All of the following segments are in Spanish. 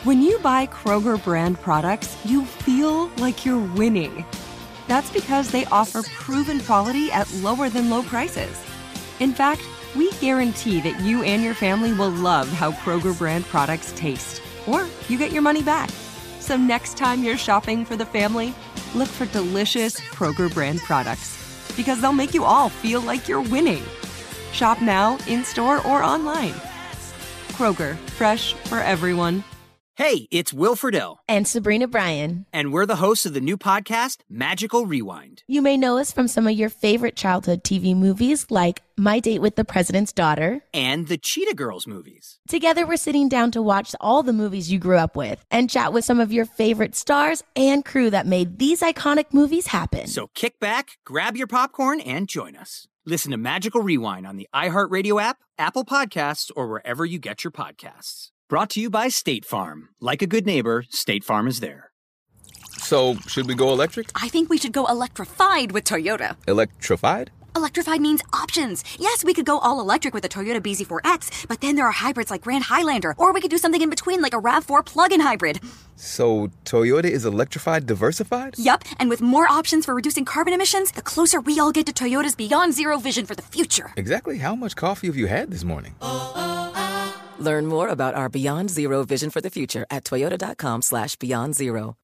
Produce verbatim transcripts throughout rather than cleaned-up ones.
When you buy Kroger brand products, you feel like you're winning. That's because they offer proven quality at lower than low prices. In fact, we guarantee that you and your family will love how Kroger brand products taste, or you get your money back. So next time you're shopping for the family, look for delicious Kroger brand products, because they'll make you all feel like you're winning. Shop now, in-store, or online. Kroger, fresh for everyone. Hey, it's Will Friedle. And Sabrina Bryan. And we're the hosts of the new podcast, Magical Rewind. You may know us from some of your favorite childhood T V movies like My Date with the President's Daughter. And the Cheetah Girls movies. Together, we're sitting down to watch all the movies you grew up with and chat with some of your favorite stars and crew that made these iconic movies happen. So kick back, grab your popcorn, and join us. Listen to Magical Rewind on the iHeartRadio app, Apple Podcasts, or wherever you get your podcasts. Brought to you by State Farm. Like a good neighbor, State Farm is there. So, should we go electric? I think we should go electrified with Toyota. Electrified? Electrified means options. Yes, we could go all electric with the Toyota B Z four X, but then there are hybrids like Grand Highlander, or we could do something in between like a RAV four plug-in hybrid. So, Toyota is electrified diversified? Yup, and with more options for reducing carbon emissions, the closer we all get to Toyota's Beyond Zero vision for the future. Exactly how much coffee have you had this morning? Learn more about our Beyond Zero vision for the future at toyota.com slash beyond zero.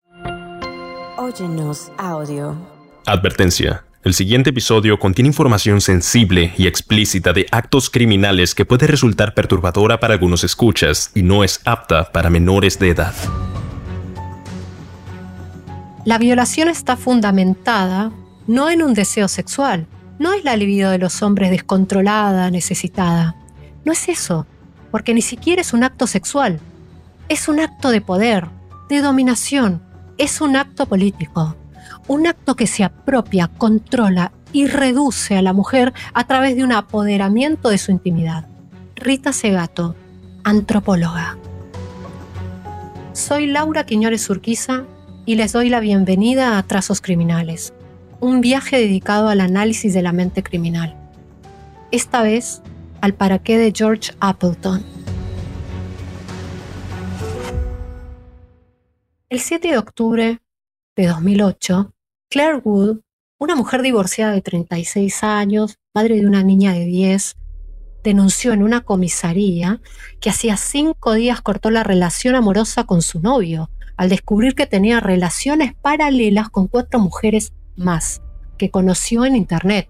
Óyenos audio. Advertencia. El siguiente episodio contiene información sensible y explícita de actos criminales que puede resultar perturbadora para algunos escuchas y no es apta para menores de edad. La violación está fundamentada no en un deseo sexual. No es la libido de los hombres descontrolada, necesitada. No es eso. Porque ni siquiera es un acto sexual. Es un acto de poder, de dominación. Es un acto político. Un acto que se apropia, controla y reduce a la mujer a través de un apoderamiento de su intimidad. Rita Segato, antropóloga. Soy Laura Quiñones Urquiza y les doy la bienvenida a Trazos Criminales, un viaje dedicado al análisis de la mente criminal. Esta vez, al para qué de George Appleton. El siete de octubre de dos mil ocho, Claire Wood, una mujer divorciada de treinta y seis años, madre de una niña de diez, denunció en una comisaría que hacía cinco días cortó la relación amorosa con su novio, al descubrir que tenía relaciones paralelas con cuatro mujeres más, que conoció en internet.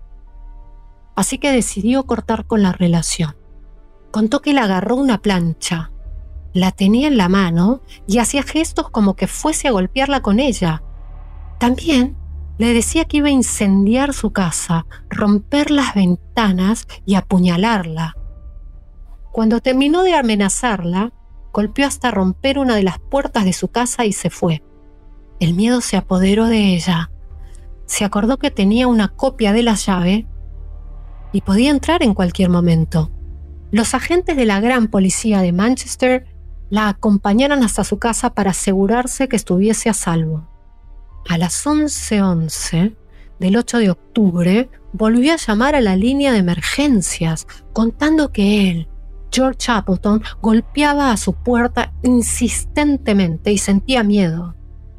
Así que decidió cortar con la relación. Contó que le agarró una plancha, la tenía en la mano y hacía gestos como que fuese a golpearla con ella. También le decía que iba a incendiar su casa, romper las ventanas y apuñalarla. Cuando terminó de amenazarla, golpeó hasta romper una de las puertas de su casa y se fue. El miedo se apoderó de ella. Se acordó que tenía una copia de la llave y podía entrar en cualquier momento. Los agentes de la gran policía de Manchester la acompañaron hasta su casa para asegurarse que estuviese a salvo. A las once once del ocho de octubre volvió a llamar a la línea de emergencias, contando que él, George Appleton, golpeaba a su puerta insistentemente y sentía miedo.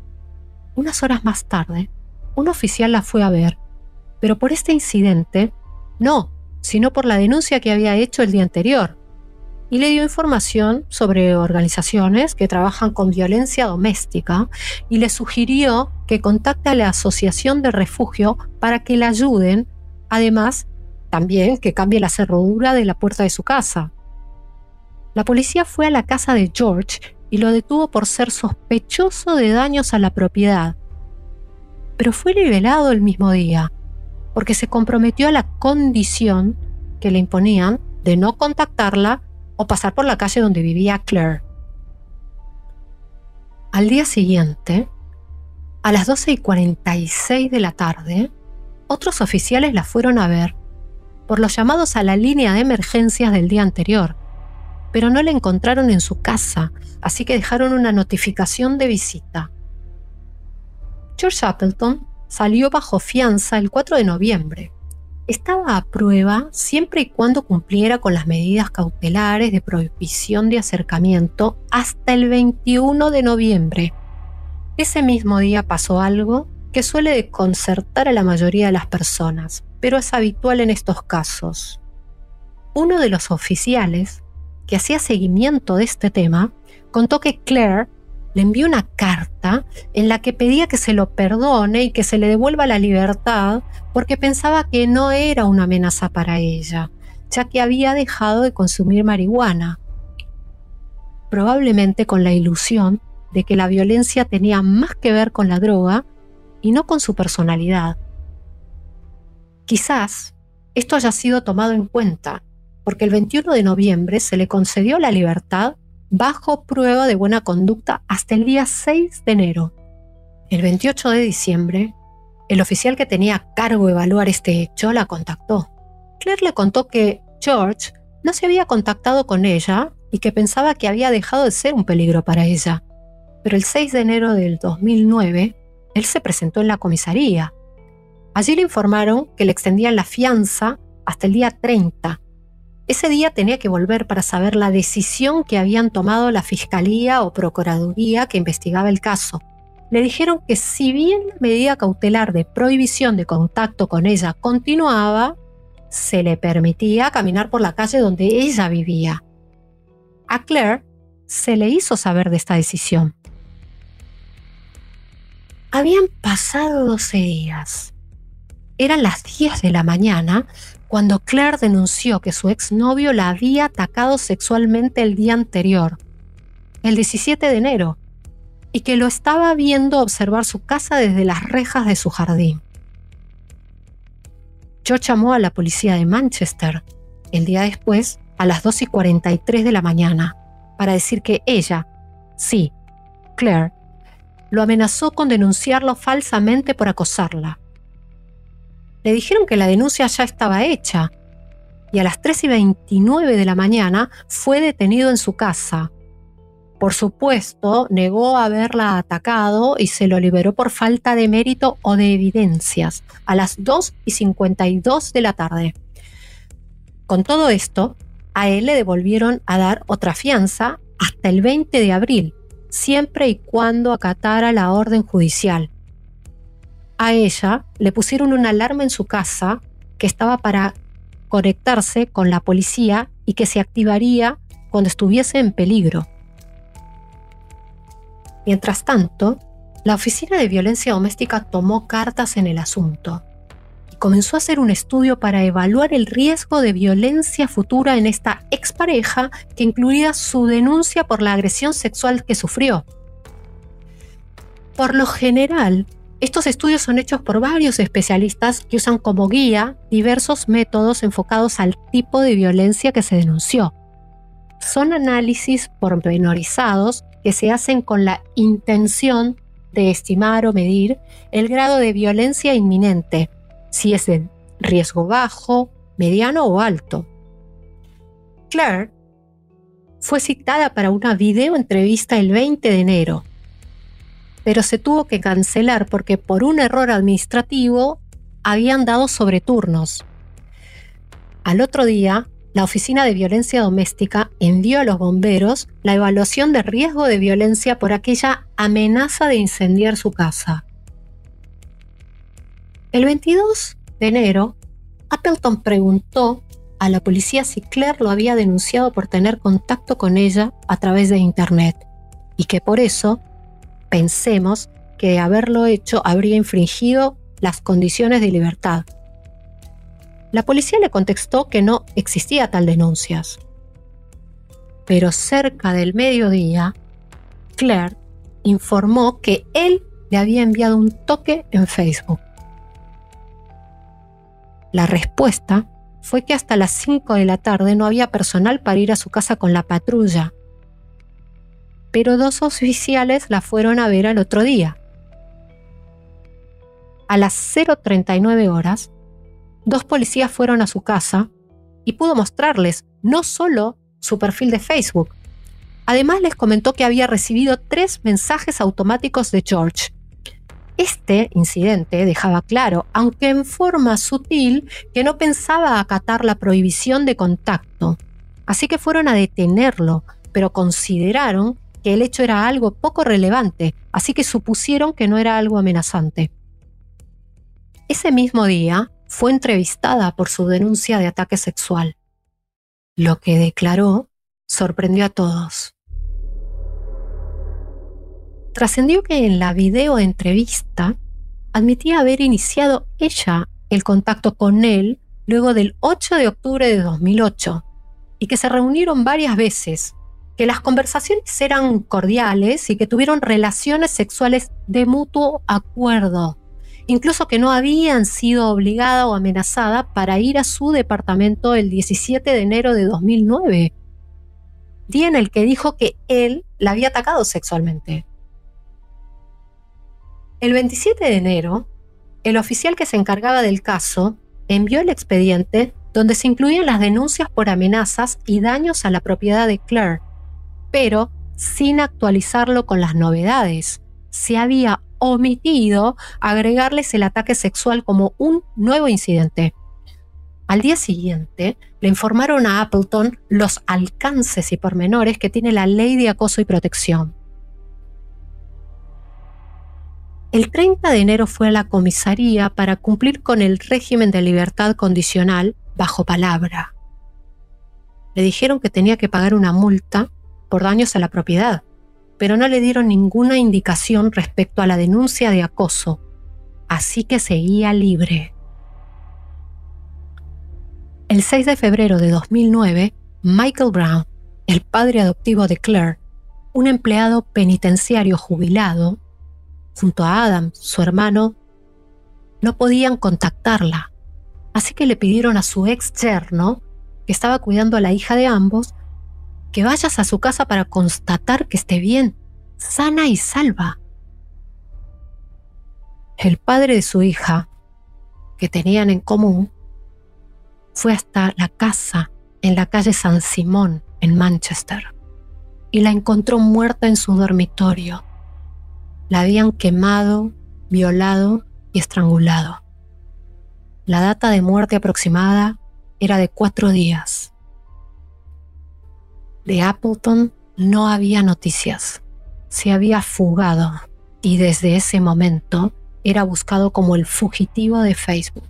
Unas horas más tarde, un oficial la fue a ver, pero por este incidente, no, sino por la denuncia que había hecho el día anterior, y le dio información sobre organizaciones que trabajan con violencia doméstica y le sugirió que contacte a la Asociación de Refugio para que la ayuden, además, también que cambie la cerradura de la puerta de su casa. La policía fue a la casa de George y lo detuvo por ser sospechoso de daños a la propiedad, pero fue liberado el mismo día, porque se comprometió a la condición que le imponían de no contactarla o pasar por la calle donde vivía Claire. Al día siguiente, a las doce y cuarenta y seis de la tarde, otros oficiales la fueron a ver por los llamados a la línea de emergencias del día anterior, pero no la encontraron en su casa, así que dejaron una notificación de visita. George Appleton salió bajo fianza el cuatro de noviembre. estaba a prueba siempre y cuando cumpliera con las medidas cautelares de prohibición de acercamiento hasta el veintiuno de noviembre. Ese mismo día pasó algo que suele desconcertar a la mayoría de las personas, pero es habitual en estos casos. Uno de los oficiales que hacía seguimiento de este tema contó que Claire le envió una carta en la que pedía que se lo perdone y que se le devuelva la libertad porque pensaba que no era una amenaza para ella, ya que había dejado de consumir marihuana. Probablemente con la ilusión de que la violencia tenía más que ver con la droga y no con su personalidad. Quizás esto haya sido tomado en cuenta, porque el veintiuno de noviembre se le concedió la libertad bajo prueba de buena conducta hasta el día seis de enero. El veintiocho de diciembre, el oficial que tenía a cargo evaluar este hecho la contactó. Claire le contó que George no se había contactado con ella y que pensaba que había dejado de ser un peligro para ella. Pero el seis de enero del dos mil nueve, él se presentó en la comisaría. Allí le informaron que le extendían la fianza hasta el día treinta. Ese día tenía que volver para saber la decisión que habían tomado la Fiscalía o Procuraduría que investigaba el caso. Le dijeron que si bien la medida cautelar de prohibición de contacto con ella continuaba, se le permitía caminar por la calle donde ella vivía. A Claire se le hizo saber de esta decisión. Habían pasado doce días. Eran las diez de la mañana cuando Claire denunció que su exnovio la había atacado sexualmente el día anterior, el diecisiete de enero, y que lo estaba viendo observar su casa desde las rejas de su jardín. George llamó a la policía de Manchester el día después a las dos y cuarenta y tres de la mañana para decir que ella, sí, Claire, lo amenazó con denunciarlo falsamente por acosarla. Le dijeron que la denuncia ya estaba hecha y a las tres y veintinueve de la mañana fue detenido en su casa. Por supuesto, negó haberla atacado y se lo liberó por falta de mérito o de evidencias a las dos y cincuenta y dos de la tarde. Con todo esto, a él le devolvieron a dar otra fianza hasta el veinte de abril, siempre y cuando acatara la orden judicial. A ella le pusieron una alarma en su casa que estaba para conectarse con la policía y que se activaría cuando estuviese en peligro. Mientras tanto, la Oficina de Violencia Doméstica tomó cartas en el asunto y comenzó a hacer un estudio para evaluar el riesgo de violencia futura en esta expareja, que incluía su denuncia por la agresión sexual que sufrió. Por lo general, estos estudios son hechos por varios especialistas que usan como guía diversos métodos enfocados al tipo de violencia que se denunció. Son análisis pormenorizados que se hacen con la intención de estimar o medir el grado de violencia inminente, si es de riesgo bajo, mediano o alto. Claire fue citada para una videoentrevista el veinte de enero, pero se tuvo que cancelar porque por un error administrativo habían dado sobreturnos. Al otro día, la Oficina de Violencia Doméstica envió a los bomberos la evaluación de riesgo de violencia por aquella amenaza de incendiar su casa. El veintidós de enero, Appleton preguntó a la policía si Claire lo había denunciado por tener contacto con ella a través de Internet y que por eso pensemos que de haberlo hecho habría infringido las condiciones de libertad. La policía le contestó que no existía tal denuncias. Pero cerca del mediodía, Claire informó que él le había enviado un toque en Facebook. La respuesta fue que hasta las cinco de la tarde no había personal para ir a su casa con la patrulla. Pero dos oficiales la fueron a ver al otro día. A las cero treinta y nueve horas, dos policías fueron a su casa y pudo mostrarles no solo su perfil de Facebook. Además les comentó que había recibido tres mensajes automáticos de George. Este incidente dejaba claro, aunque en forma sutil, que no pensaba acatar la prohibición de contacto. Así que fueron a detenerlo, pero consideraron que el hecho era algo poco relevante, así que supusieron que no era algo amenazante. Ese mismo día fue entrevistada por su denuncia de ataque sexual. Lo que declaró sorprendió a todos. Trascendió que en la videoentrevista admitía haber iniciado ella el contacto con él luego del ocho de octubre de dos mil ocho y que se reunieron varias veces, que las conversaciones eran cordiales y que tuvieron relaciones sexuales de mutuo acuerdo, incluso que no habían sido obligada o amenazada para ir a su departamento el diecisiete de enero de dos mil nueve, día en el que dijo que él la había atacado sexualmente. El veintisiete de enero, el oficial que se encargaba del caso envió el expediente donde se incluían las denuncias por amenazas y daños a la propiedad de Claire, pero sin actualizarlo con las novedades. Se había omitido agregarles el ataque sexual como un nuevo incidente. Al día siguiente, le informaron a Appleton los alcances y pormenores que tiene la ley de acoso y protección. El treinta de enero fue a la comisaría para cumplir con el régimen de libertad condicional bajo palabra. Le dijeron que tenía que pagar una multa por daños a la propiedad, pero no le dieron ninguna indicación respecto a la denuncia de acoso, así que seguía libre. El seis de febrero de dos mil nueve, Michael Brown, el padre adoptivo de Claire, un empleado penitenciario jubilado, junto a Adam, su hermano, no podían contactarla, así que le pidieron a su ex yerno, que estaba cuidando a la hija de ambos, que vayas a su casa para constatar que esté bien, sana y salva. El padre de su hija, que tenían en común, fue hasta la casa en la calle San Simón, en Manchester, y la encontró muerta en su dormitorio. La habían quemado, violado y estrangulado. La data de muerte aproximada era de cuatro días. De Appleton no había noticias. Se había fugado y desde ese momento era buscado como el fugitivo de Facebook.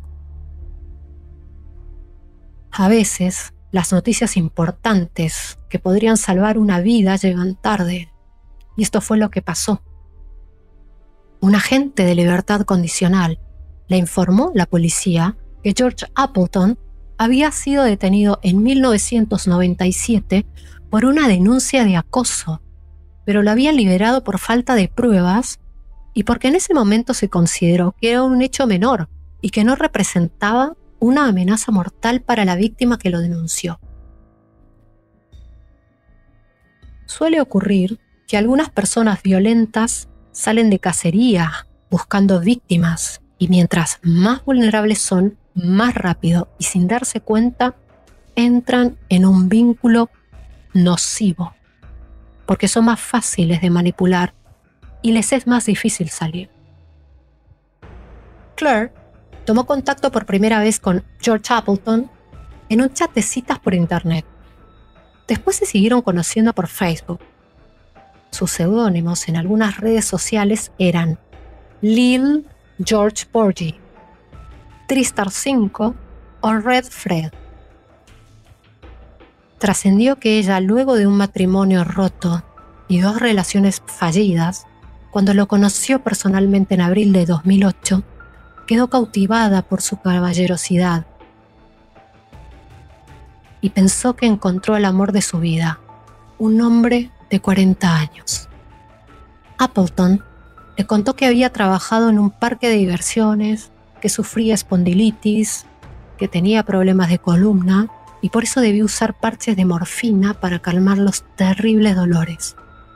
A veces, las noticias importantes que podrían salvar una vida llegan tarde, y esto fue lo que pasó. Un agente de libertad condicional le informó a la policía que George Appleton había sido detenido en mil novecientos noventa y siete por una denuncia de acoso, pero lo habían liberado por falta de pruebas y porque en ese momento se consideró que era un hecho menor y que no representaba una amenaza mortal para la víctima que lo denunció. Suele ocurrir que algunas personas violentas salen de cacería buscando víctimas y mientras más vulnerables son, más rápido y sin darse cuenta, entran en un vínculo nocivo, porque son más fáciles de manipular y les es más difícil salir. Claire tomó contacto por primera vez con George Appleton en un chat de citas por internet. Después se siguieron conociendo por Facebook. Sus seudónimos en algunas redes sociales eran Lil George Porgy, Tristar cinco o Red Fred. Trascendió que ella, luego de un matrimonio roto y dos relaciones fallidas, cuando lo conoció personalmente en abril de dos mil ocho, quedó cautivada por su caballerosidad y pensó que encontró el amor de su vida, un hombre de cuarenta años. Appleton le contó que había trabajado en un parque de diversiones, que sufría espondilitis, que tenía problemas de columna y por eso debía usar parches de morfina para calmar los terribles dolores.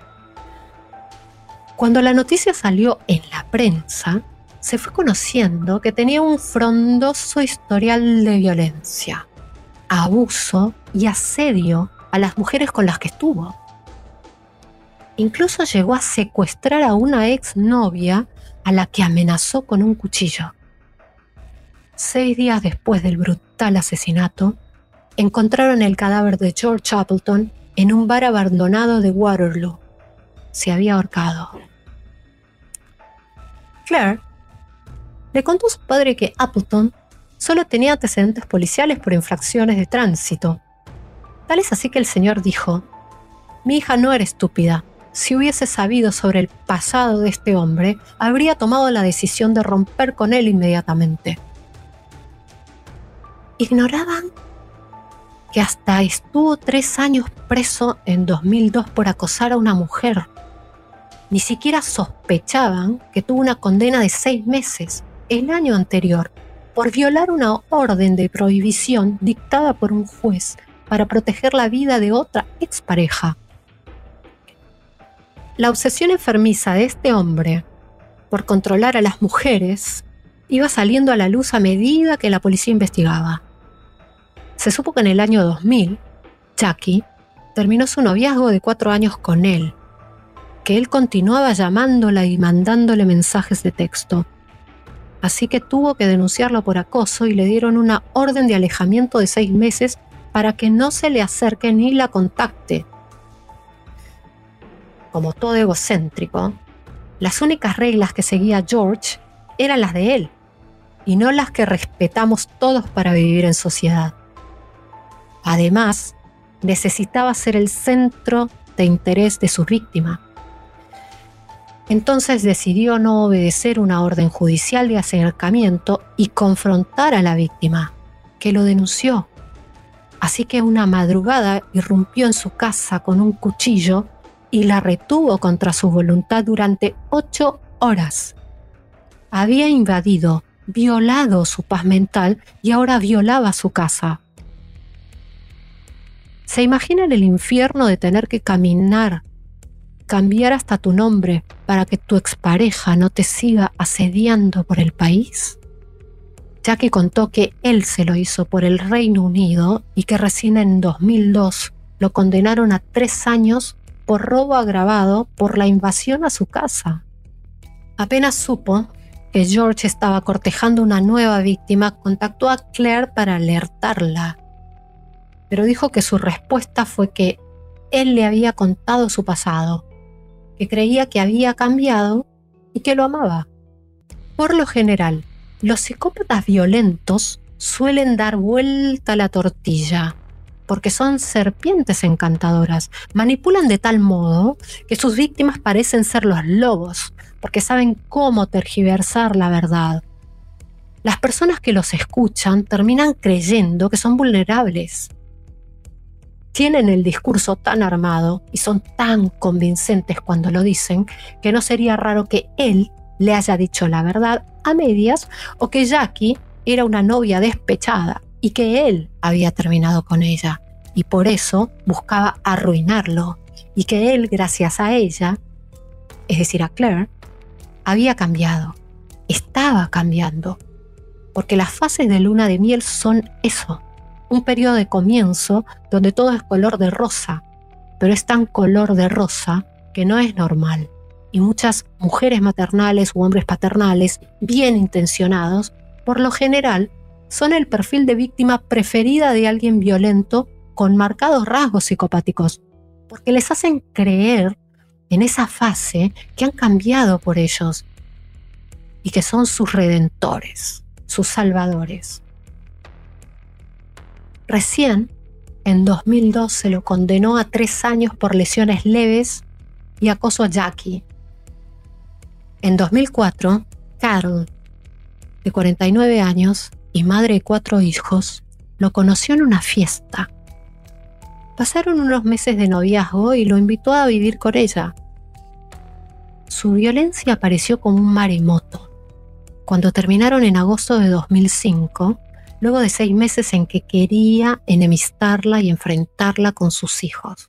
Cuando la noticia salió en la prensa, se fue conociendo que tenía un frondoso historial de violencia, abuso y asedio a las mujeres con las que estuvo. Incluso llegó a secuestrar a una exnovia a la que amenazó con un cuchillo. Seis días después del brutal asesinato, encontraron el cadáver de George Appleton en un bar abandonado de Waterloo. Se había ahorcado. Claire le contó a su padre que Appleton solo tenía antecedentes policiales por infracciones de tránsito. Tal es así que el señor dijo: «Mi hija no era estúpida. Si hubiese sabido sobre el pasado de este hombre, habría tomado la decisión de romper con él inmediatamente». Ignoraban que hasta estuvo tres años preso en dos mil dos por acosar a una mujer. Ni siquiera sospechaban que tuvo una condena de seis meses el año anterior por violar una orden de prohibición dictada por un juez para proteger la vida de otra expareja. La obsesión enfermiza de este hombre por controlar a las mujeres iba saliendo a la luz a medida que la policía investigaba. Se supo que en el año dos mil, Jackie terminó su noviazgo de cuatro años con él, que él continuaba llamándola y mandándole mensajes de texto. Así que tuvo que denunciarlo por acoso y le dieron una orden de alejamiento de seis meses para que no se le acerque ni la contacte. Como todo egocéntrico, las únicas reglas que seguía George eran las de él, y no las que respetamos todos para vivir en sociedad. Además, necesitaba ser el centro de interés de su víctima. Entonces decidió no obedecer una orden judicial de acercamiento y confrontar a la víctima, que lo denunció. Así que una madrugada irrumpió en su casa con un cuchillo y la retuvo contra su voluntad durante ocho horas. Había invadido, violado su paz mental y ahora violaba su casa. ¿Se imaginan el infierno de tener que caminar, cambiar hasta tu nombre para que tu expareja no te siga asediando por el país? Jackie contó que él se lo hizo por el Reino Unido y que recién en dos mil dos lo condenaron a tres años por robo agravado por la invasión a su casa. Apenas supo que George estaba cortejando una nueva víctima, contactó a Claire para alertarla, pero dijo que su respuesta fue que él le había contado su pasado, que creía que había cambiado y que lo amaba. Por lo general, los psicópatas violentos suelen dar vuelta a la tortilla, porque son serpientes encantadoras. Manipulan de tal modo que sus víctimas parecen ser los lobos, porque saben cómo tergiversar la verdad. Las personas que los escuchan terminan creyendo que son vulnerables. Tienen el discurso tan armado y son tan convincentes cuando lo dicen que no sería raro que él le haya dicho la verdad a medias o que Jackie era una novia despechada y que él había terminado con ella y por eso buscaba arruinarlo y que él, gracias a ella, es decir, a Claire, había cambiado, estaba cambiando, porque las fases de luna de miel son eso, un periodo de comienzo donde todo es color de rosa, pero es tan color de rosa que no es normal. Y muchas mujeres maternales u hombres paternales, bien intencionados, por lo general, son el perfil de víctima preferida de alguien violento con marcados rasgos psicopáticos, porque les hacen creer en esa fase que han cambiado por ellos y que son sus redentores, sus salvadores. Recién, en dos mil dos, se lo condenó a tres años por lesiones leves y acoso a Jackie. En dos mil cuatro, Carol, de cuarenta y nueve años y madre de cuatro hijos, lo conoció en una fiesta. Pasaron unos meses de noviazgo y lo invitó a vivir con ella. Su violencia apareció como un maremoto. Cuando terminaron en agosto de dos mil cinco, luego de seis meses en que quería enemistarla y enfrentarla con sus hijos.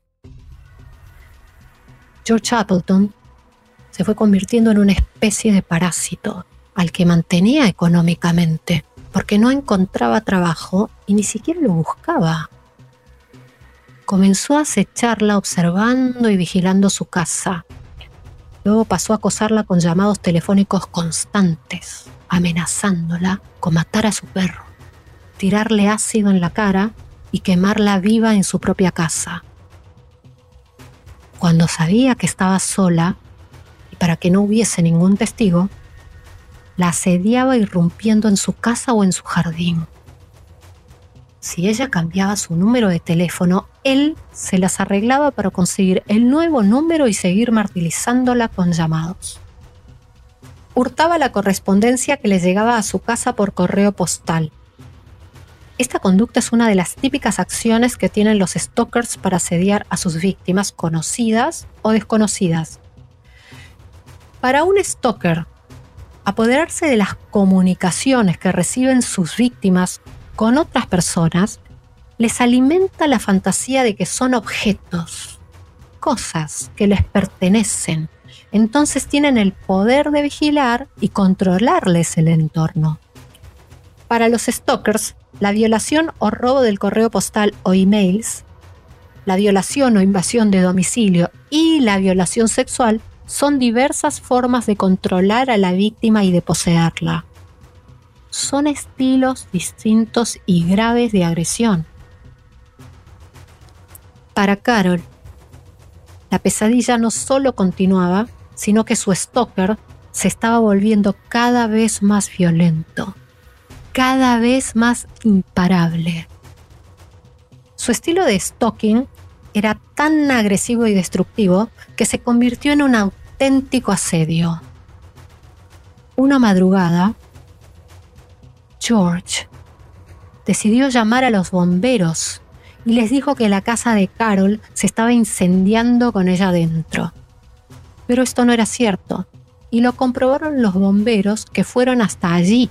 George Appleton se fue convirtiendo en una especie de parásito al que mantenía económicamente, porque no encontraba trabajo y ni siquiera lo buscaba. comenzó a acecharla observando y vigilando su casa. Luego pasó a acosarla con llamados telefónicos constantes, amenazándola con matar a su perro, tirarle ácido en la cara y quemarla viva en su propia casa. Cuando sabía que estaba sola, y para que no hubiese ningún testigo, la asediaba irrumpiendo en su casa o en su jardín. Si ella cambiaba su número de teléfono, él se las arreglaba para conseguir el nuevo número y seguir martirizándola con llamados. Hurtaba la correspondencia que le llegaba a su casa por correo postal. Esta conducta es una de las típicas acciones que tienen los stalkers para asediar a sus víctimas conocidas o desconocidas. Para un stalker, apoderarse de las comunicaciones que reciben sus víctimas con otras personas les alimenta la fantasía de que son objetos, cosas que les pertenecen. Entonces tienen el poder de vigilar y controlarles el entorno. Para los stalkers, la violación o robo del correo postal o emails, la violación o invasión de domicilio y la violación sexual son diversas formas de controlar a la víctima y de poseerla. Son estilos distintos y graves de agresión. Para Carol, la pesadilla no solo continuaba, sino que su stalker se estaba volviendo cada vez más violento, cada vez más imparable. Su estilo de stalking era tan agresivo y destructivo que se convirtió en un auténtico asedio. Una madrugada, George decidió llamar a los bomberos y les dijo que la casa de Carol se estaba incendiando con ella dentro. Pero esto no era cierto, y lo comprobaron los bomberos que fueron hasta allí.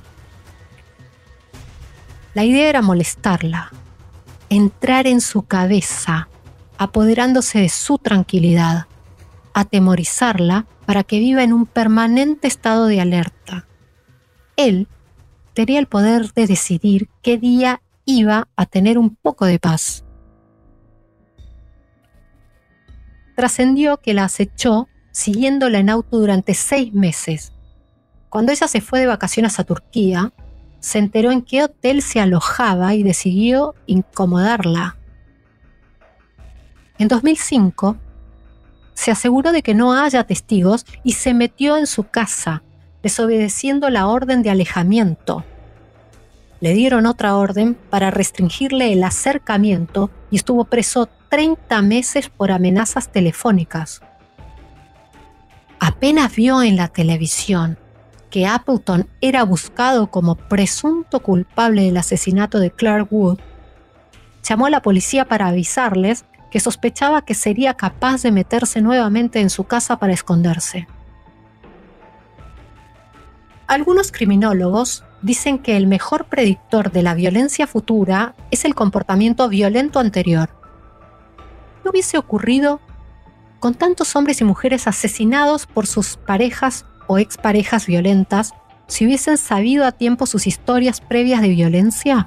La idea era molestarla, entrar en su cabeza, apoderándose de su tranquilidad, atemorizarla para que viva en un permanente estado de alerta. Él tenía el poder de decidir qué día iba a tener un poco de paz. Trascendió que la acechó siguiéndola en auto durante seis meses. Cuando ella se fue de vacaciones a Turquía, se enteró en qué hotel se alojaba y decidió incomodarla. En dos mil cinco, se aseguró de que no haya testigos y se metió en su casa, desobedeciendo la orden de alejamiento. Le dieron otra orden para restringirle el acercamiento y estuvo preso treinta meses por amenazas telefónicas. Apenas vio en la televisión que Appleton era buscado como presunto culpable del asesinato de Clark Wood, llamó a la policía para avisarles que sospechaba que sería capaz de meterse nuevamente en su casa para esconderse. Algunos criminólogos dicen que el mejor predictor de la violencia futura es el comportamiento violento anterior. ¿Qué hubiese ocurrido con tantos hombres y mujeres asesinados por sus parejas o exparejas violentas si hubiesen sabido a tiempo sus historias previas de violencia?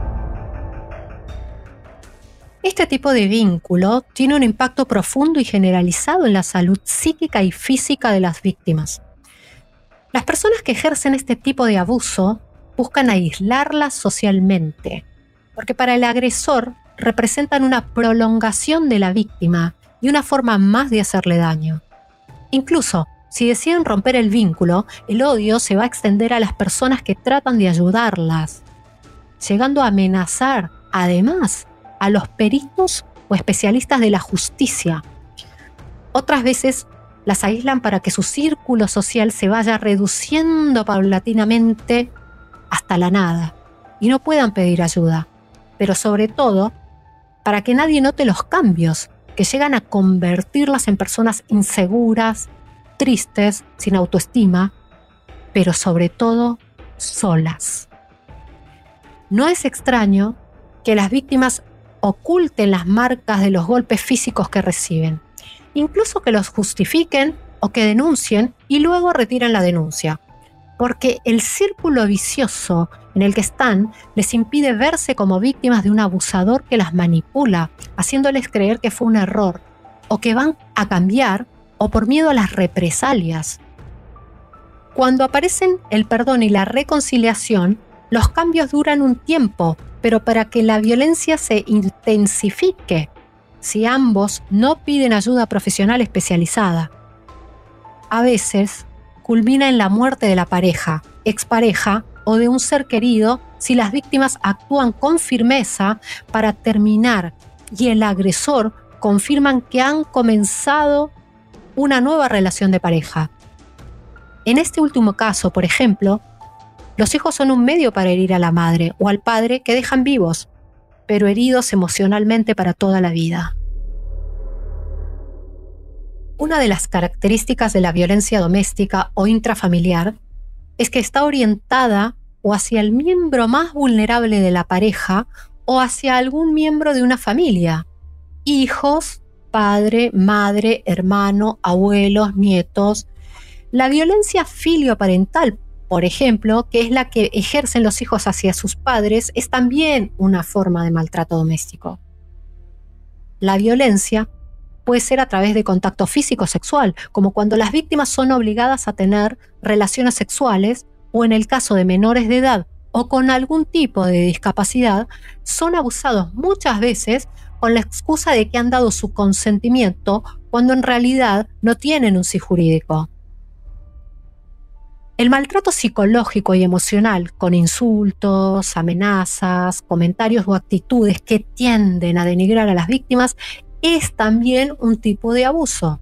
Este tipo de vínculo tiene un impacto profundo y generalizado en la salud psíquica y física de las víctimas. Las personas que ejercen este tipo de abuso buscan aislarlas socialmente, porque para el agresor representan una prolongación de la víctima y una forma más de hacerle daño. Incluso, si deciden romper el vínculo, el odio se va a extender a las personas que tratan de ayudarlas, llegando a amenazar, además, a los peritos o especialistas de la justicia. Otras veces las aíslan para que su círculo social se vaya reduciendo paulatinamente hasta la nada y no puedan pedir ayuda, pero sobre todo para que nadie note los cambios que llegan a convertirlas en personas inseguras, tristes, sin autoestima, pero sobre todo solas. No es extraño que las víctimas oculten las marcas de los golpes físicos que reciben, incluso que los justifiquen o que denuncien y luego retiren la denuncia. porque el círculo vicioso en el que están les impide verse como víctimas de un abusador que las manipula, haciéndoles creer que fue un error, o que van a cambiar, o por miedo a las represalias. Cuando aparecen el perdón y la reconciliación, los cambios duran un tiempo, pero para que la violencia se intensifique, si ambos no piden ayuda profesional especializada, a veces culmina en la muerte de la pareja, expareja o de un ser querido si las víctimas actúan con firmeza para terminar y el agresor confirman que han comenzado una nueva relación de pareja. En este último caso, por ejemplo, los hijos son un medio para herir a la madre o al padre que dejan vivos, pero heridos emocionalmente para toda la vida. Una de las características de la violencia doméstica o intrafamiliar es que está orientada o hacia el miembro más vulnerable de la pareja o hacia algún miembro de una familia: hijos, padre, madre, hermano, abuelos, nietos. La violencia filioparental, por ejemplo, que es la que ejercen los hijos hacia sus padres, es también una forma de maltrato doméstico. La violencia puede ser a través de contacto físico sexual, como cuando las víctimas son obligadas a tener relaciones sexuales, o en el caso de menores de edad o con algún tipo de discapacidad, son abusados muchas veces con la excusa de que han dado su consentimiento cuando en realidad no tienen un sí jurídico. El maltrato psicológico y emocional, con insultos, amenazas, comentarios o actitudes que tienden a denigrar a las víctimas, es también un tipo de abuso.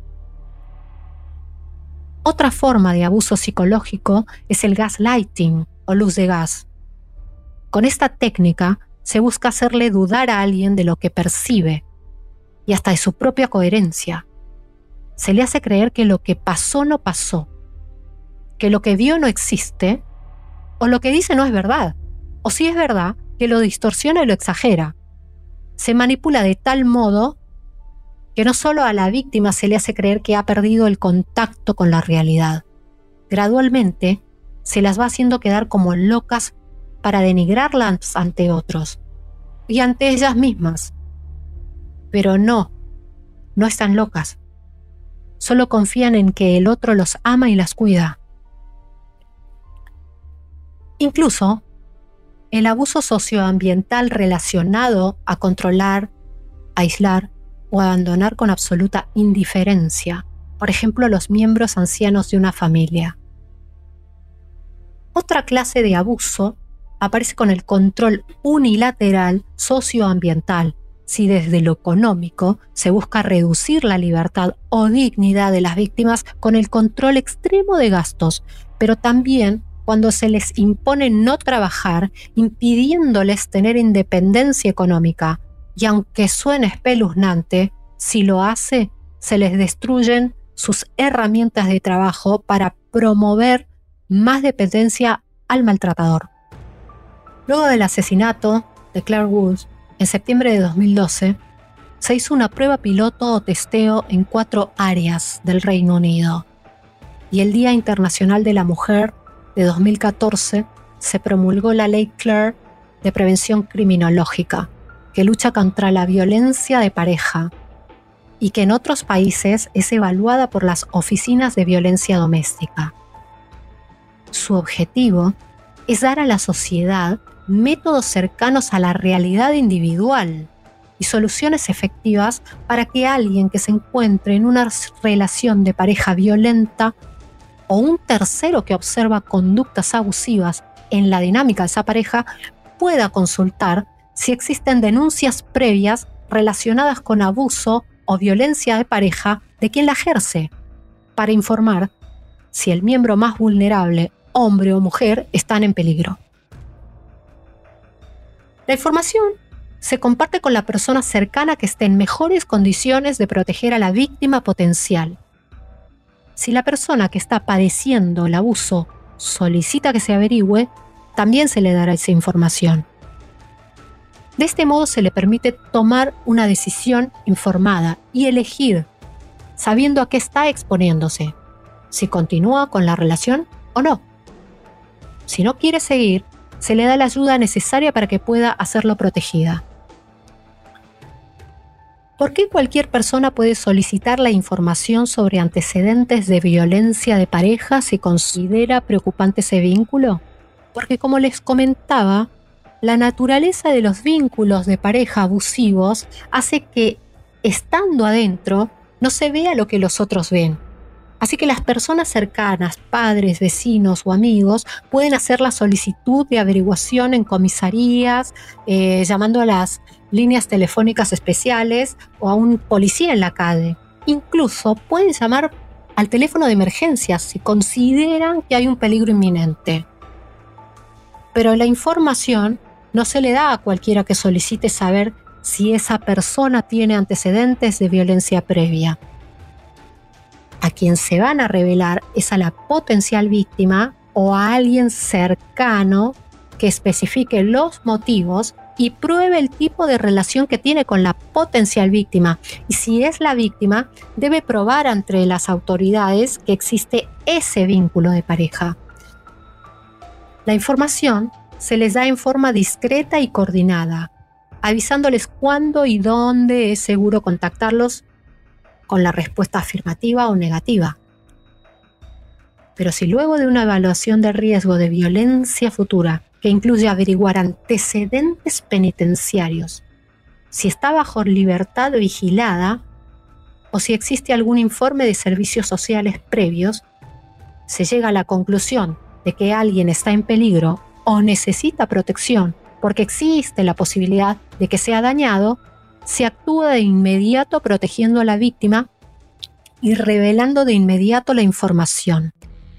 Otra forma de abuso psicológico es el gaslighting o luz de gas. Con esta técnica se busca hacerle dudar a alguien de lo que percibe y hasta de su propia coherencia. Se le hace creer que lo que pasó no pasó, que lo que vio no existe, o lo que dice no es verdad, o si es verdad, que lo distorsiona y lo exagera. Se manipula de tal modo que no solo a la víctima se le hace creer que ha perdido el contacto con la realidad. Gradualmente se las va haciendo quedar como locas para denigrarlas ante otros y ante ellas mismas. Pero no, no están locas. Solo confían en que el otro los ama y las cuida. Incluso, el abuso socioambiental relacionado a controlar, aislar o abandonar con absoluta indiferencia, por ejemplo, los miembros ancianos de una familia. Otra clase de abuso aparece con el control unilateral socioambiental, si desde lo económico se busca reducir la libertad o dignidad de las víctimas con el control extremo de gastos, pero también cuando se les impone no trabajar, impidiéndoles tener independencia económica. Y aunque suene espeluznante, si lo hace, se les destruyen sus herramientas de trabajo para promover más dependencia al maltratador. Luego del asesinato de Claire Wood, en septiembre de dos mil doce, se hizo una prueba piloto o testeo en cuatro áreas del Reino Unido. Y el Día Internacional de la Mujer de dos mil catorce se promulgó la Ley Clare de Prevención Criminológica, que lucha contra la violencia de pareja y que en otros países es evaluada por las oficinas de violencia doméstica. Su objetivo es dar a la sociedad métodos cercanos a la realidad individual y soluciones efectivas para que alguien que se encuentre en una relación de pareja violenta o un tercero que observa conductas abusivas en la dinámica de esa pareja pueda consultar si existen denuncias previas relacionadas con abuso o violencia de pareja de quien la ejerce, para informar si el miembro más vulnerable, hombre o mujer, están en peligro. La información se comparte con la persona cercana que esté en mejores condiciones de proteger a la víctima potencial. Si la persona que está padeciendo el abuso solicita que se averigüe, también se le dará esa información. De este modo se le permite tomar una decisión informada y elegir, sabiendo a qué está exponiéndose, si continúa con la relación o no. Si no quiere seguir, se le da la ayuda necesaria para que pueda hacerlo protegida. ¿Por qué cualquier persona puede solicitar la información sobre antecedentes de violencia de pareja si considera preocupante ese vínculo? Porque, como les comentaba, la naturaleza de los vínculos de pareja abusivos hace que, estando adentro, no se vea lo que los otros ven. Así que las personas cercanas, padres, vecinos o amigos, pueden hacer la solicitud de averiguación en comisarías, eh, llamando a las líneas telefónicas especiales o a un policía en la calle. Incluso pueden llamar al teléfono de emergencias si consideran que hay un peligro inminente. Pero la información no se le da a cualquiera que solicite saber si esa persona tiene antecedentes de violencia previa. A quien se van a revelar es a la potencial víctima o a alguien cercano que especifique los motivos y pruebe el tipo de relación que tiene con la potencial víctima. Y si es la víctima, debe probar ante las autoridades que existe ese vínculo de pareja. La información se les da en forma discreta y coordinada, avisándoles cuándo y dónde es seguro contactarlos con la respuesta afirmativa o negativa. Pero si luego de una evaluación de riesgo de violencia futura, que incluye averiguar antecedentes penitenciarios, si está bajo libertad vigilada o si existe algún informe de servicios sociales previos, se llega a la conclusión de que alguien está en peligro o necesita protección porque existe la posibilidad de que sea dañado, se actúa de inmediato protegiendo a la víctima y revelando de inmediato la información.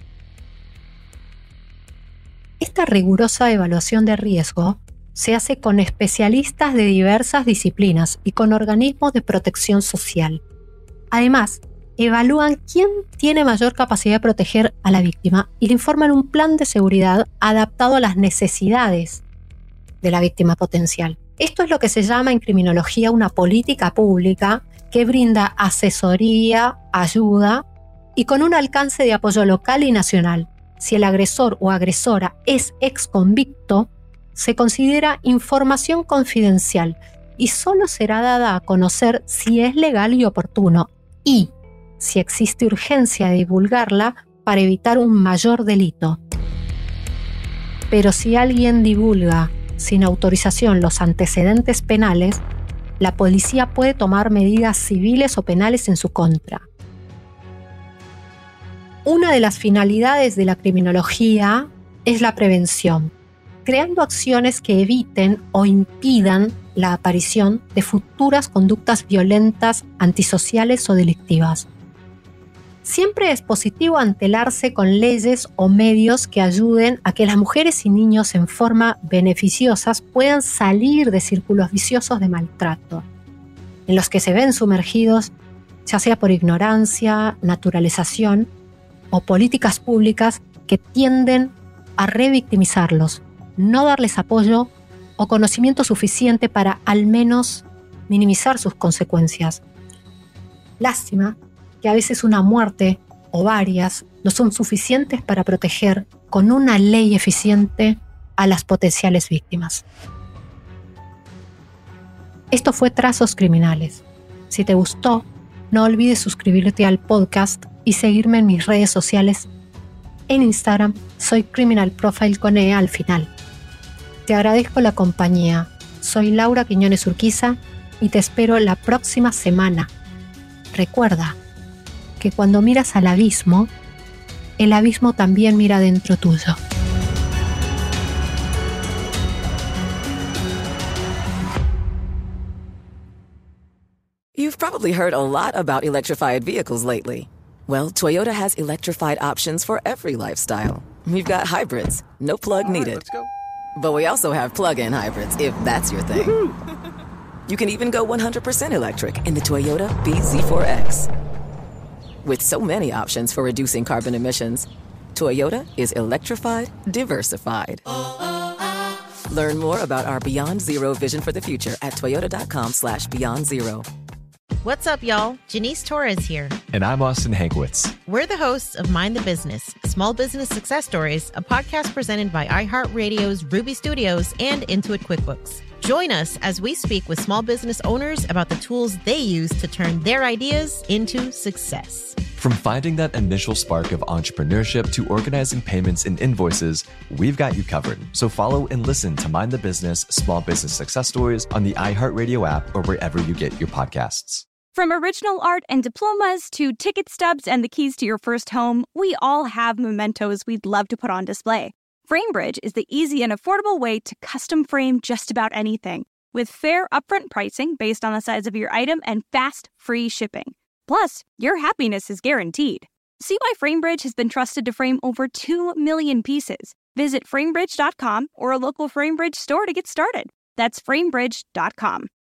Esta rigurosa evaluación de riesgo se hace con especialistas de diversas disciplinas y con organismos de protección social. Además, evalúan quién tiene mayor capacidad de proteger a la víctima y le informan un plan de seguridad adaptado a las necesidades de la víctima potencial. Esto es lo que se llama en criminología una política pública que brinda asesoría, ayuda y con un alcance de apoyo local y nacional. Si el agresor o agresora es exconvicto, se considera información confidencial y solo será dada a conocer si es legal y oportuno y si existe urgencia de divulgarla para evitar un mayor delito. Pero si alguien divulga sin autorización los antecedentes penales, la policía puede tomar medidas civiles o penales en su contra. Una de las finalidades de la criminología es la prevención, creando acciones que eviten o impidan la aparición de futuras conductas violentas, antisociales o delictivas. Siempre es positivo antelarse con leyes o medios que ayuden a que las mujeres y niños en forma beneficiosas puedan salir de círculos viciosos de maltrato, en los que se ven sumergidos, ya sea por ignorancia, naturalización o políticas públicas que tienden a revictimizarlos, no darles apoyo o conocimiento suficiente para al menos minimizar sus consecuencias. Lástima que a veces una muerte o varias no son suficientes para proteger con una ley eficiente a las potenciales víctimas. Esto fue Trazos Criminales. Si te gustó, no olvides suscribirte al podcast y seguirme en mis redes sociales. En Instagram soy Criminal Profile con E al final. Te agradezco la compañía. Soy Laura Quiñones Urquiza y te espero la próxima semana. Recuerda que cuando miras al abismo, el abismo también mira dentro tuyo. You've probably heard a lot about electrified vehicles lately. Well, Toyota has electrified options for every lifestyle. We've got hybrids, no plug All right, needed. let's go. But we also have plug-in hybrids, if that's your thing. You can even go one hundred percent electric in the Toyota B Z four X. With so many options for reducing carbon emissions, Toyota is electrified, diversified. Learn more about our Beyond Zero vision for the future at toyota.com slash beyond zero. What's up, y'all? Janice Torres here. And I'm Austin Hankwitz. We're the hosts of Mind the Business, Small Business Success Stories, a podcast presented by iHeartRadio's Ruby Studios and Intuit QuickBooks. Join us as we speak with small business owners about the tools they use to turn their ideas into success. From finding that initial spark of entrepreneurship to organizing payments and invoices, we've got you covered. So follow and listen to Mind the Business Small Business Success Stories on the iHeartRadio app or wherever you get your podcasts. From original art and diplomas to ticket stubs and the keys to your first home, we all have mementos we'd love to put on display. FrameBridge is the easy and affordable way to custom frame just about anything, with fair upfront pricing based on the size of your item and fast, free shipping. Plus, your happiness is guaranteed. See why FrameBridge has been trusted to frame over two million pieces. Visit framebridge dot com or a local FrameBridge store to get started. That's framebridge dot com.